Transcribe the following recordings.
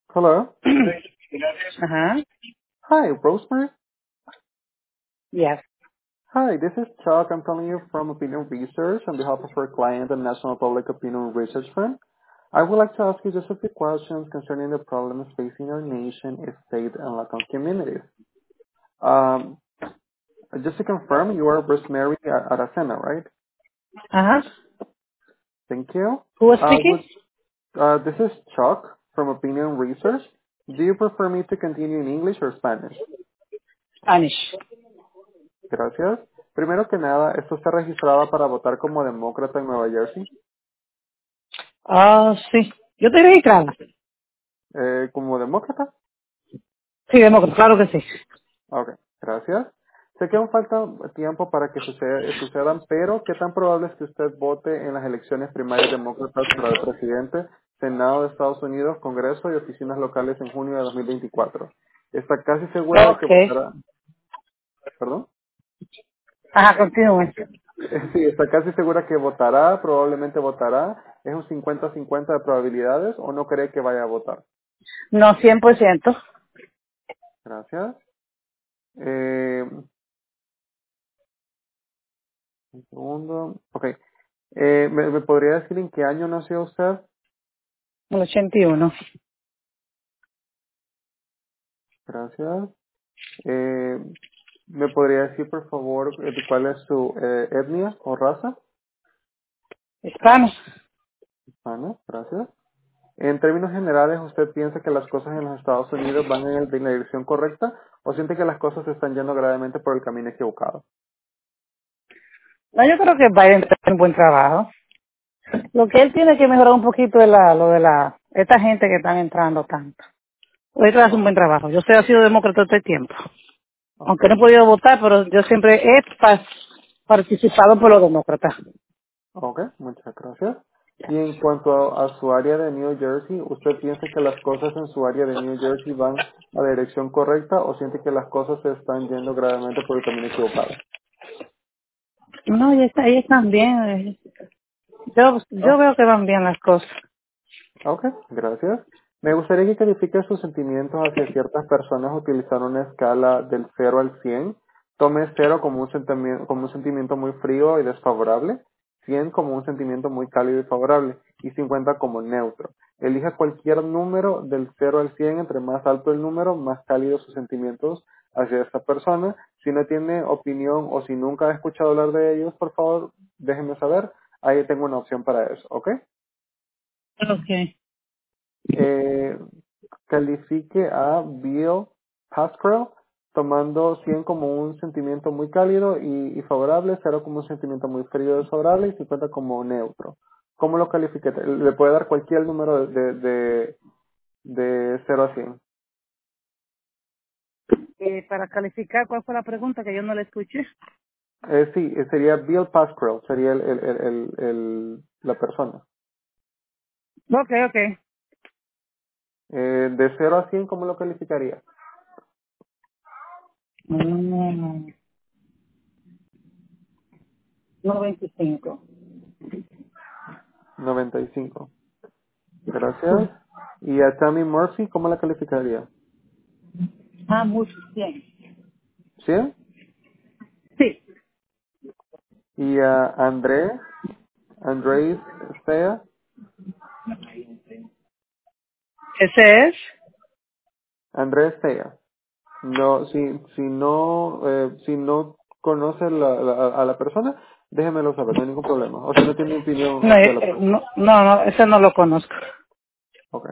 Hello. Uh-huh. Hi, Rosemary. Yes. Hi, this is Chuck. I'm calling you from Opinion Research on behalf of our client, the National Public Opinion Research Fund. I would like to ask you just a few questions concerning the problems facing our nation, state, and local communities. Um, just to confirm, you are Rosemary Aracena, right? Uh-huh. Thank you. Who was Uh, speaking? would, this is Chuck from Opinion Research. Do you prefer me to continue in English or Spanish? Spanish. Gracias. Primero que nada, ¿esto está registrada para votar como demócrata en Nueva Jersey? Sí. Yo estoy registrada. ¿Como demócrata? Sí, demócrata, claro que sí. Ok, gracias. Sé que aún falta tiempo para que sucedan, pero ¿qué tan probable es que usted vote en las elecciones primarias demócratas para el presidente, Senado de Estados Unidos, Congreso y oficinas locales en junio de 2024? ¿Está casi segura de que Ok. votará? ¿Perdón? Ajá, continúe. Sí, está casi segura que votará, probablemente votará. ¿Es un 50-50 de probabilidades o no cree que vaya a votar? No, 100%. Gracias. Un segundo. Ok. ¿Me podría decir en qué año nació usted? El 81. Gracias. Eh, ¿Me podría decir, por favor, cuál es su etnia o raza? Hispano. Hispana. Gracias. En términos generales, ¿usted piensa que las cosas en los Estados Unidos van en la dirección correcta o siente que las cosas se están yendo gravemente por el camino equivocado? No, yo creo que Biden está haciendo un buen trabajo. Lo que él tiene que mejorar un poquito es lo de esta gente que están entrando tanto. Él hace un buen trabajo. Yo he sido demócrata todo este tiempo. Ok. Aunque no he podido votar, pero yo siempre he participado por los demócratas. Ok, muchas gracias. Y en cuanto a su área de New Jersey, ¿usted piensa que las cosas en su área de New Jersey van a la dirección correcta o siente que las cosas se están yendo gravemente por el camino equivocado? No, ellos están bien. Yo Ah, veo que van bien las cosas. ok, gracias. Me gustaría que califique sus sentimientos hacia ciertas personas utilizando una escala del 0 al 100. Tome 0 como un sentimiento muy frío y desfavorable, 100 como un sentimiento muy cálido y favorable, y 50 como neutro. Elija cualquier número del 0 al 100. Entre más alto el número, más cálidos sus sentimientos hacia esta persona. Si no tiene opinión o si nunca ha escuchado hablar de ellos, por favor, déjenme saber. Ahí tengo una opción para eso, ¿ok? Okay. Eh, Califique a Bill Pascrell, tomando 100 como un sentimiento muy cálido y favorable, 0 como un sentimiento muy frío y desfavorable y 50 como neutro. ¿Cómo lo califique? Le puede dar cualquier número de 0 a 100. Para calificar, ¿cuál fue la pregunta que yo no la escuché? Sí, sería Bill Pascrell, sería la persona. Okay. De 0 a 100, ¿cómo lo calificaría? Mm, 95. 95. Gracias. ¿Y a Tammy Murphy, cómo la calificaría? Mucho, 100. 100. Sí. Y a Andrés Sea, Ese es. Andrés Sea. No, si no conoce a la persona, déjemelo saber, no hay ningún problema. O si no tiene opinión No, de la persona. ese no lo conozco. Okay.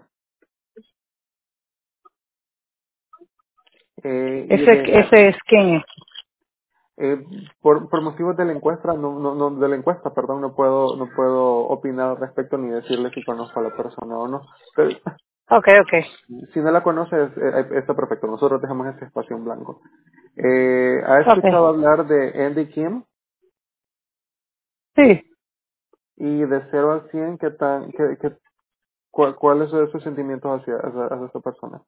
Ese es quién es. Eh, por motivos de la encuesta, de la encuesta, perdón, no puedo opinar al respecto ni decirle si conozco a la persona o no. Pero, Okay. si no la conoces, está perfecto. Nosotros dejamos ese espacio en blanco. ¿Ha escuchado Okay. hablar de Andy Kim? Sí. Y de 0 al 100, ¿cuáles son sus sentimientos hacia esta persona?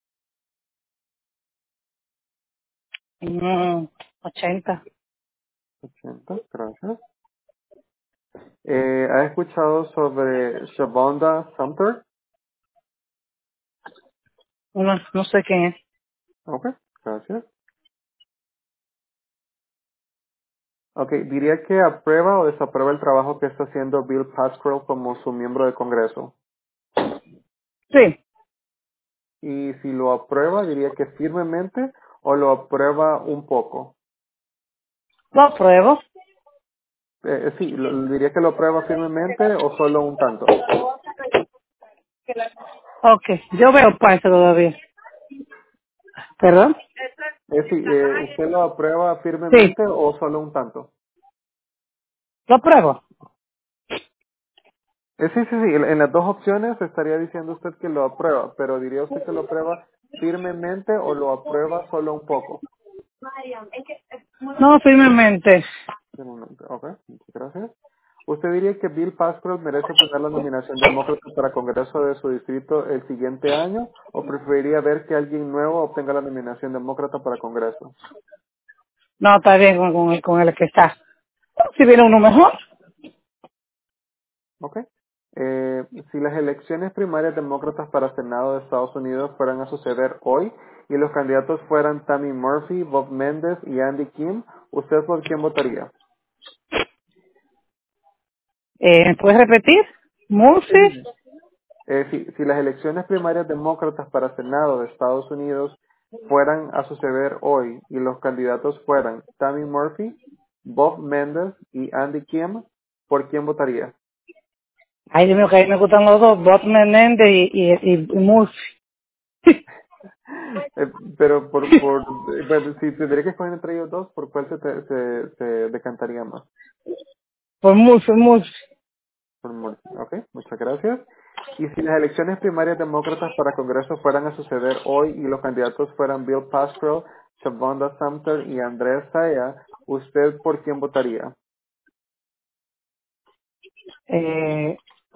80. 80, gracias. ¿Ha escuchado sobre Shavonda Sumter? No sé quién es. Ok, gracias. Ok, diría que aprueba o desaprueba el trabajo que está haciendo Bill Pascrell como su miembro de Congreso. Sí, Y si lo aprueba, diría que firmemente o lo aprueba un poco. lo apruebo. Sí, diría que lo aprueba firmemente o solo un tanto. Ok, yo veo parte todavía. ¿Perdón? Sí, ¿usted lo aprueba Sí, firmemente o solo un tanto? lo apruebo. Sí, sí, sí, en las dos opciones estaría diciendo usted que lo aprueba, pero diría usted que lo aprueba firmemente o lo aprueba solo un poco. No, firmemente. Firmemente, ok, muchas gracias. ¿Usted diría que Bill Pascrell merece obtener la nominación demócrata para Congreso de su distrito el siguiente año o preferiría ver que alguien nuevo obtenga la nominación demócrata para Congreso? No, está bien con el que está. Si viene uno mejor. Ok. Si las elecciones primarias demócratas para Senado de Estados Unidos fueran a suceder hoy y los candidatos fueran Tammy Murphy, Bob Mendes y Andy Kim, ¿usted por quién votaría? ¿Me puedes repetir? Murphy. Si las elecciones primarias demócratas para Senado de Estados Unidos fueran a suceder hoy y los candidatos fueran Tammy Murphy, Bob Mendes y Andy Kim, ¿por quién votaría? Ay, Dios mío, que a mí me gustan los dos, Bob Menéndez y Murphy. Pero bueno, si tendría que escoger entre ellos dos, ¿por cuál se decantaría más? Por Murphy, Murphy. Por Murphy. Ok, muchas gracias. Y si las elecciones primarias demócratas para Congreso fueran a suceder hoy y los candidatos fueran Bill Pascrell, Shavonda Sumter y Andrés Saya, ¿usted por quién votaría? Eh,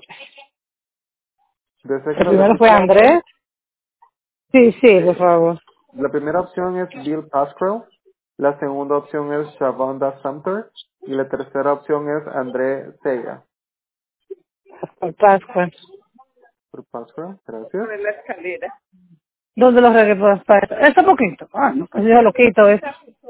¿Desea que el lo primero fue repita la Andrés. opción? Sí, sí, por favor. La primera opción es Bill Pascrell, la segunda opción es Shavonda Sumter y la tercera opción es Andrés Saya. Por Pascua. Por Pascrell, gracias. ¿Dónde los reggaetones para Está poquito. Ah, no, pues yo lo quito eso.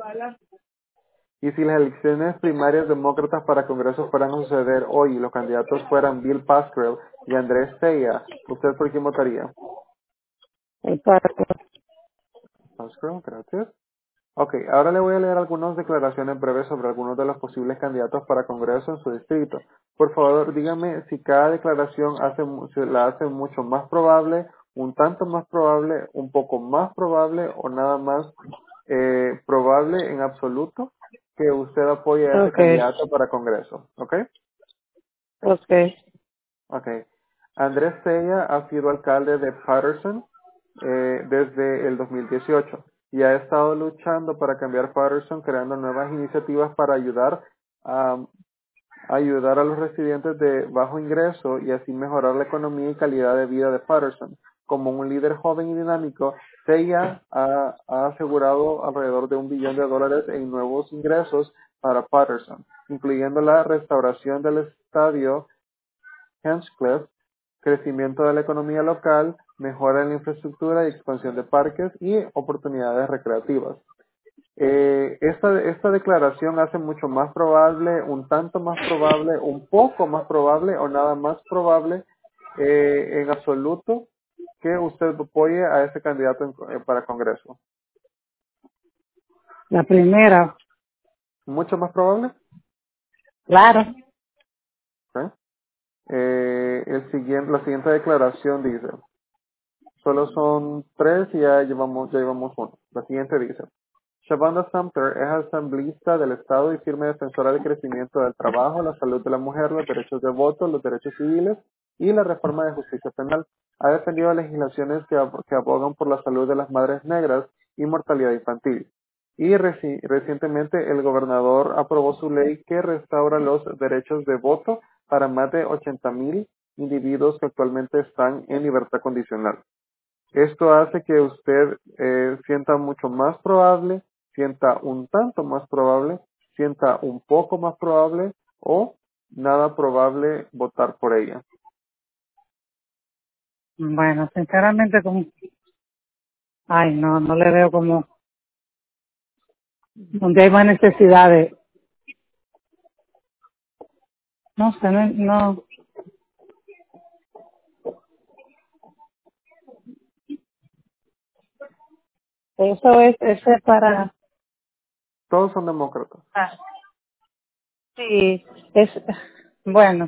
Y si las elecciones primarias demócratas para Congreso fueran a suceder hoy y los candidatos fueran Bill Pascrell y Andrés Teya, ¿usted por quién votaría? Por Pascua. Pascrell, gracias. Ok, ahora le voy a leer algunas declaraciones breves sobre algunos de los posibles candidatos para Congreso en su distrito. Por favor, dígame si cada declaración se la hace mucho más probable, un tanto más probable, un poco más probable o nada más probable en absoluto que usted apoye a ese Okay, candidato para Congreso. ¿Ok? okay. Ok. Andrés Sella ha sido alcalde de Patterson desde el 2018 y ha estado luchando para cambiar Patterson, creando nuevas iniciativas para a, ayudar a los residentes de bajo ingreso y así mejorar la economía y calidad de vida de Patterson. Como un líder joven y dinámico, Sella ha asegurado alrededor de $1 billón en nuevos ingresos para Patterson, incluyendo la restauración del estadio Hinchcliffe, crecimiento de la economía local, mejora en la infraestructura y expansión de parques y oportunidades recreativas. Esta declaración hace mucho más probable, un tanto más probable, un poco más probable o nada más probable en absoluto que usted apoye a ese candidato para Congreso. La primera. Mucho más probable. Claro. ¿Ok? La siguiente declaración dice, solo son tres y ya llevamos uno. La siguiente dice, Shavonda Sumter es asambleísta del Estado y firme defensora del crecimiento del trabajo, la salud de la mujer, los derechos de voto, los derechos civiles y la reforma de justicia penal. Ha defendido legislaciones que abogan por la salud de las madres negras y mortalidad infantil. Y recientemente el gobernador aprobó su ley que restaura los derechos de voto para más de 80,000 individuos que actualmente están en libertad condicional. Esto hace que usted sienta mucho más probable, sienta un tanto más probable, sienta un poco más probable o nada probable votar por ella. Bueno, sinceramente, Ay, no, no le veo como donde hay más necesidades. No sé, no, no. Eso es para, Todos son demócratas. ah, sí, es, bueno,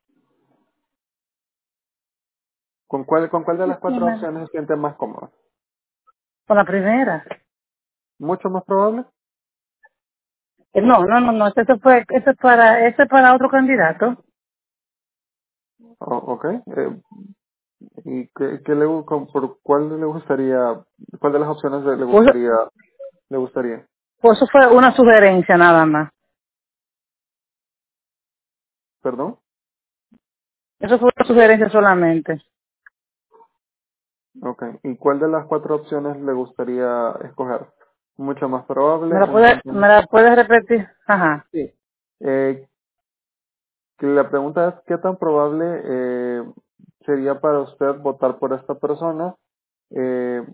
Con cuál de las sí, cuatro opciones se siente más cómodo? con la primera. ¿Mucho más probable? No, no, no, no, eso es para otro candidato. Ok. ¿Y por cuál le gustaría, cuál de las opciones Pues, le gustaría? pues eso fue una sugerencia nada más. ¿Perdón? Eso fue una sugerencia solamente. Ok. ¿Y cuál de las cuatro opciones le gustaría escoger? Mucho más probable, Me la puedes repetir? Ajá. Sí. Eh, que la pregunta es, ¿qué tan probable sería para usted votar por esta persona? Eh,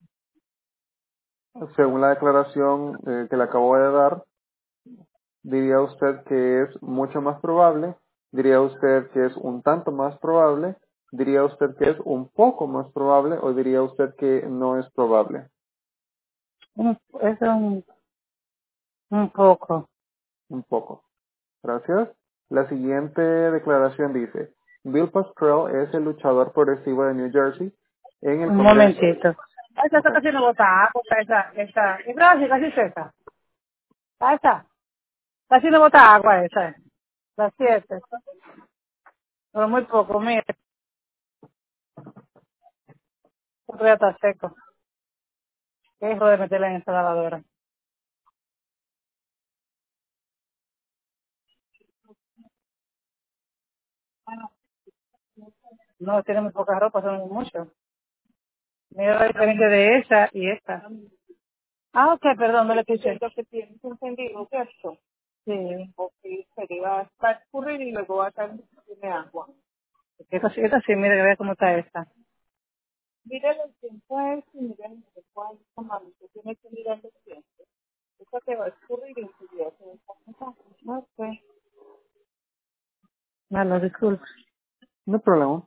Según la declaración que le acabo de dar, diría usted que es mucho más probable, diría usted que es un tanto más probable, diría usted que es un poco más probable o diría usted que no es probable. Es un poco. Un poco. Gracias. La siguiente declaración dice, Bill Pascrell es el luchador progresivo de New Jersey en el Un Congreso. momentito. Esa Ok. está casi no bota agua, esa. Y Brasil, casi es esa. Esa. Casi no bota agua esa. Las 7. Pero muy poco, mire. Esto ya está seco. Qué hijo de meterla en esa lavadora. No, tiene muy poca ropa, son mucho. Mira la diferencia de esa y esta. Ah, ok, perdón, no le escuché. Lo que tiene es encendido, ¿cierto? Sí. Ok, se va a estar escurrir y luego va a estar tiene agua. Esta sí, mire, vea cómo está esta. Mire el tiempo es y mire el tiempo es como usted tiene que mirar el tiempo. Esta te va a escurrir y enseguida se va a estar. Ok. No, lo disculpo. No hay problema.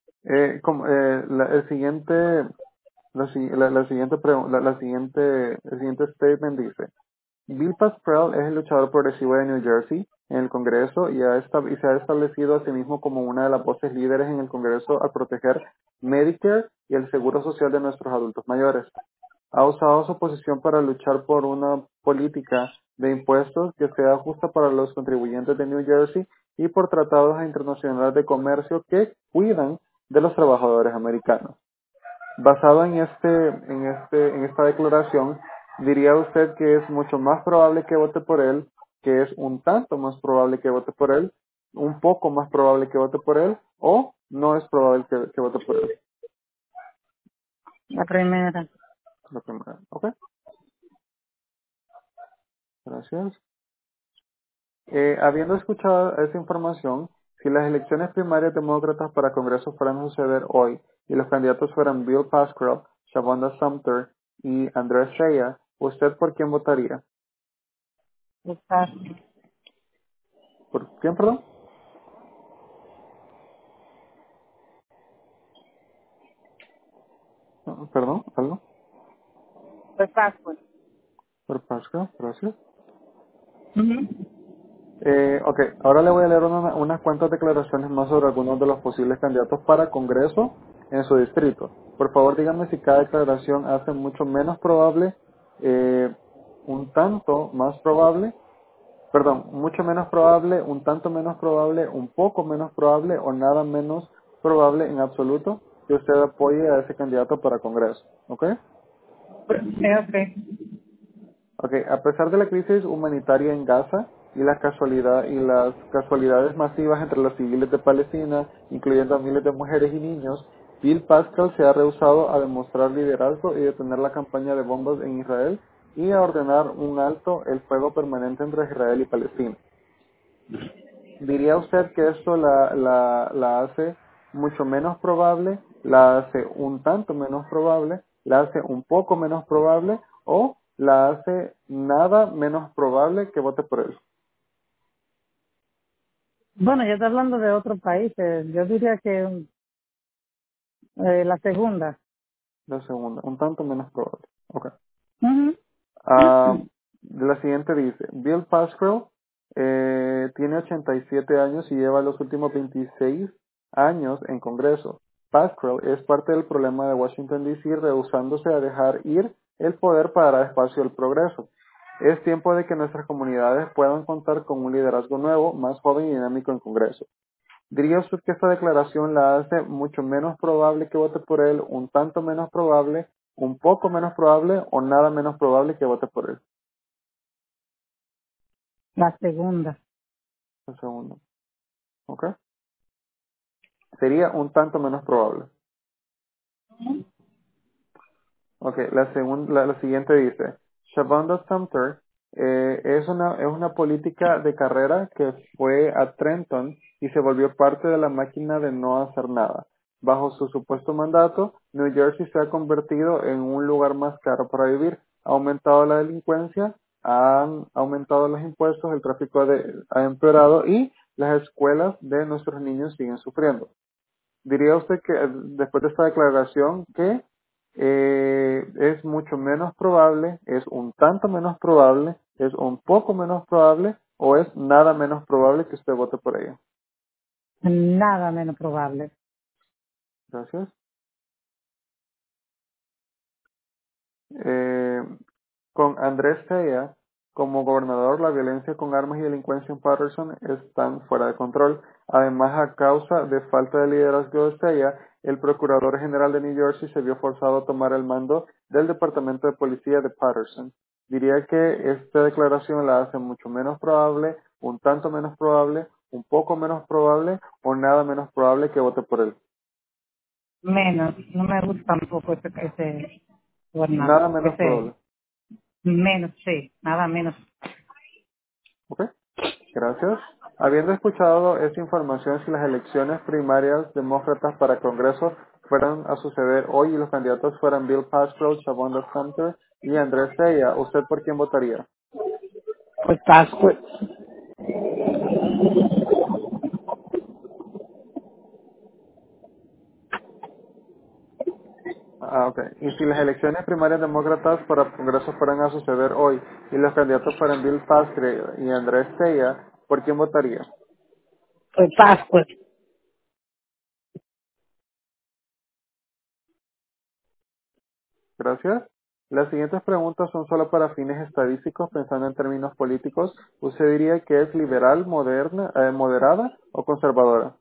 El siguiente, la siguiente, el siguiente statement dice, Bill Pascrell es el luchador progresivo de New Jersey en el Congreso y se ha establecido a sí mismo como una de las voces líderes en el Congreso al proteger Medicare y el seguro social de nuestros adultos mayores. Ha usado su posición para luchar por una política de impuestos que sea justa para los contribuyentes de New Jersey y por tratados internacionales de comercio que cuidan de los trabajadores americanos. Basado en esta declaración, diría usted que es mucho más probable que vote por él, que es un tanto más probable que vote por él, un poco más probable que vote por él, o no es probable que vote por él. La primera. La primera. ¿Ok? Gracias. Habiendo escuchado esa información, si las elecciones primarias demócratas para Congreso fueran a suceder hoy y los candidatos fueran Bill Pascrell, Shavonda Sumter y Andrés Shea, ¿usted por quién votaría? Está. ¿Por quién, perdón? No, perdón, ¿algo? Pues Pascua. Por Pascrell, gracias. Ujú. Ok, ahora le voy a leer unas cuantas declaraciones más sobre algunos de los posibles candidatos para Congreso en su distrito. Por favor, díganme si cada declaración hace mucho menos probable, un tanto más probable, perdón, mucho menos probable, un tanto menos probable, un poco menos probable o nada menos probable en absoluto que usted apoye a ese candidato para Congreso. ¿Ok? Sí, ok. Ok, a pesar de la crisis humanitaria en Gaza y las casualidades masivas entre los civiles de Palestina, incluyendo a miles de mujeres y niños, Bill Pascal se ha rehusado a demostrar liderazgo y detener la campaña de bombas en Israel y a ordenar un alto el fuego permanente entre Israel y Palestina. ¿Diría usted que esto la hace mucho menos probable, la hace un tanto menos probable la hace un poco menos probable o la hace nada menos probable que vote por él. Bueno, ya está hablando de otros países. Yo diría que la segunda. La segunda, un tanto menos probable. Ok. Ujú. Ah, la siguiente dice, Bill Pascrell tiene 87 años y lleva los últimos 26 años en Congreso. Pascrell es parte del problema de Washington, D.C., rehusándose a dejar ir el poder para dar espacio al progreso. Es tiempo de que nuestras comunidades puedan contar con un liderazgo nuevo, más joven y dinámico en Congreso. ¿Diría usted que esta declaración la hace mucho menos probable que vote por él, un tanto menos probable, un poco menos probable o nada menos probable que vote por él? La segunda. Un segundo. ¿Ok? Sería un tanto menos probable. Ok, la siguiente dice, Shavonda Sumter es una política de carrera que fue a Trenton y se volvió parte de la máquina de no hacer nada. Bajo su supuesto mandato, New Jersey se ha convertido en un lugar más caro para vivir. Ha aumentado la delincuencia, han aumentado los impuestos, el ha empeorado y las escuelas de nuestros niños siguen sufriendo. ¿Diría usted que después de esta declaración que es mucho menos probable, es un tanto menos probable, es un poco menos probable o es nada menos probable que usted vote por ella? Nada menos probable. Gracias. Eh, con Andrés Cella como gobernador, la violencia con armas y delincuencia en Patterson están fuera de control. Además, a causa de falta de liderazgo de Cella, el procurador general de New Jersey se vio forzado a tomar el mando del departamento de policía de Patterson. Diría que esta declaración la hace mucho menos probable, un tanto menos probable, un poco menos probable o nada menos probable que vote por él. Menos. No me gusta tampoco ese Nada gobernante. menos probable. Ese menos, sí. Nada menos. ¿Ok? Gracias. Habiendo escuchado esta información, si las elecciones primarias demócratas para Congreso fueran a suceder hoy y los candidatos fueran Bill Pascrell, Shavonda Sumter y Andrés Cella, ¿usted por quién votaría? Pues Pascua. Ah, ok. Y si las elecciones primarias demócratas para Congreso fueran a suceder hoy y los candidatos fueran Bill Pascrell y Andrés Cella, ¿por quién votaría? Pues Pascua. Gracias. Las siguientes preguntas son solo para fines estadísticos, pensando en términos políticos. ¿Usted diría que es liberal, moderada o conservadora?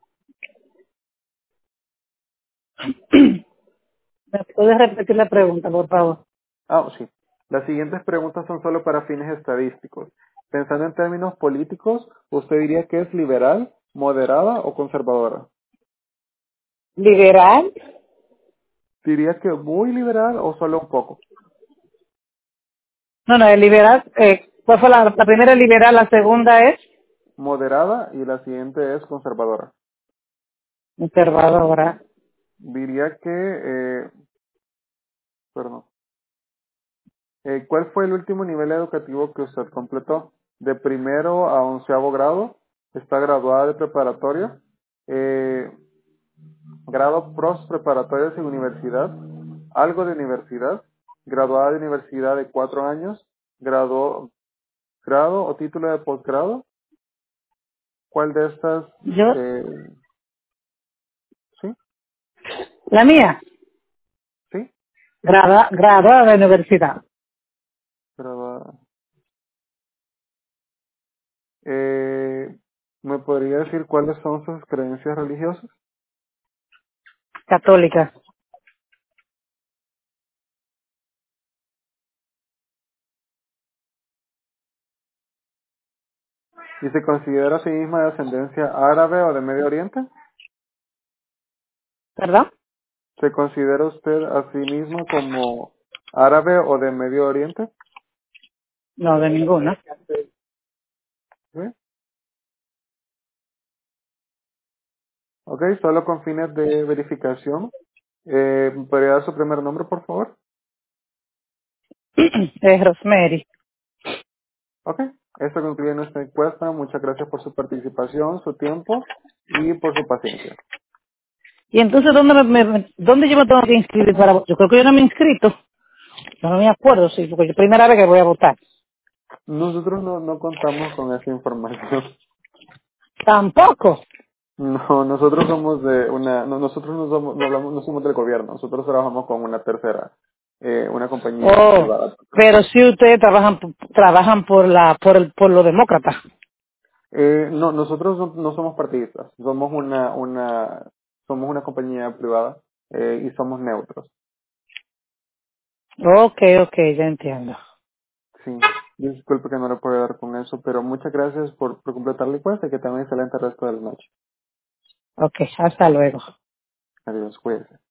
¿Me puedes repetir la pregunta, por favor? Ah, sí. Las siguientes preguntas son solo para fines estadísticos. Pensando en términos políticos, ¿usted diría que es liberal, moderada o conservadora? Liberal. ¿Diría que muy liberal o solo un poco? No, no, el liberal. ¿Cuál fue la primera es liberal? La segunda es Moderada y la siguiente es conservadora. conservadora. Diría que, perdón. ¿Cuál fue el último nivel educativo que usted completó? ¿De primero a onceavo grado? ¿Está graduada de preparatoria? Eh, ¿Grado pros preparatorias en universidad? ¿Algo de universidad? ¿Graduada de universidad de 4 años? ¿Grado o título de posgrado? ¿Cuál de estas? Yo, Eh, ¿Sí? la mía, ¿Sí? graduada de universidad. Graduada. Eh, ¿Me podría decir cuáles son sus creencias religiosas? Católica. ¿Y se considera a sí misma de ascendencia árabe o de Medio Oriente? ¿Perdón? ¿Se considera usted a sí misma como árabe o de Medio Oriente? No, de ninguna. ¿Sí? Ok, solo con fines de verificación. ¿Me podría dar su primer nombre, por favor? Rosemary. Ok, esto concluye nuestra encuesta. Muchas gracias por su participación, su tiempo y por su paciencia. Y entonces, ¿dónde yo me tengo que inscribir para votar? Yo creo que yo no me he inscrito. Yo no me acuerdo, sí, porque es la primera vez que voy a votar. Nosotros no contamos con esa información. Tampoco. No, nosotros somos de una, no, nosotros no somos, no hablamos, no somos del gobierno, nosotros trabajamos con una tercera, una compañía Oh, privada. pero si ustedes trabajan por los demócratas. No, nosotros no somos partidistas, somos somos una compañía privada y somos neutros. Okay, ya entiendo. Sí, disculpe que no le puedo dar con eso, pero muchas gracias por completar la encuesta y que tengan un excelente resto de la noche. Okay, hasta luego. Adiós, cuídense.